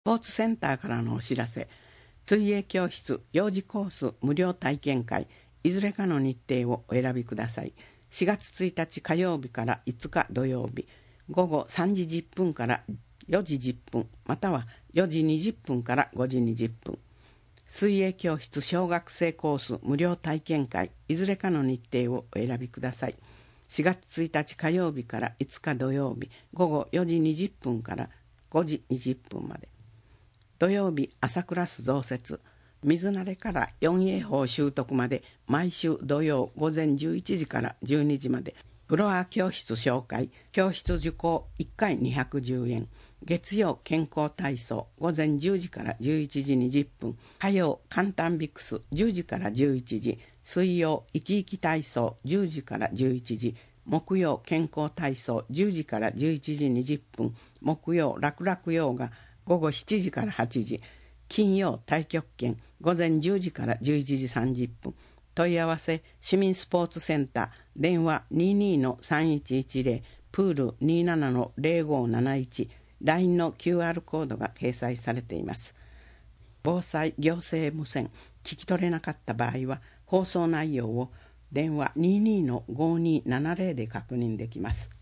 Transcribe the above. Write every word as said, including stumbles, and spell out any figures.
スポーツセンターからのお知らせ。水泳教室、幼児コース無料体験会、いずれかの日程をお選びください。しがつついたち火曜日からいつか土曜日、午後さんじじゅっぷんからよじじゅっぷん、またはよじにじゅっぷんからごじにじゅっぷん。水泳教室小学生コース無料体験会、いずれかの日程をお選びください。しがつついたち火曜日からいつか土曜日、午後よじにじゅっぷんからごじにじゅっぷんまで。土曜日朝クラス増設、水慣れからよん英法習得まで毎週土曜午前じゅういちじからじゅうにじまで。フロア教室紹介、教室受講いっかいにひゃくじゅうえん。月曜健康体操午前じゅうじからじゅういちじにじゅっぷん。火曜簡単ビクスじゅうじからじゅういちじ。水曜生き生き体操じゅうじからじゅういちじ。木曜健康体操じゅうじからじゅういちじにじゅっぷん。木曜楽々ヨガ午後しちじからはちじ。金曜太極拳午前じゅうじからじゅういちじさんじゅっぷん。問い合わせ市民スポーツセンター、電話 にじゅうにのさんいちいちぜろ、プール にじゅうななのぜろごなないち、ライン の キューアール コードが掲載されています。防災行政無線聞き取れなかった場合は放送内容を電話 にじゅうにのごにーななぜろ で確認できます。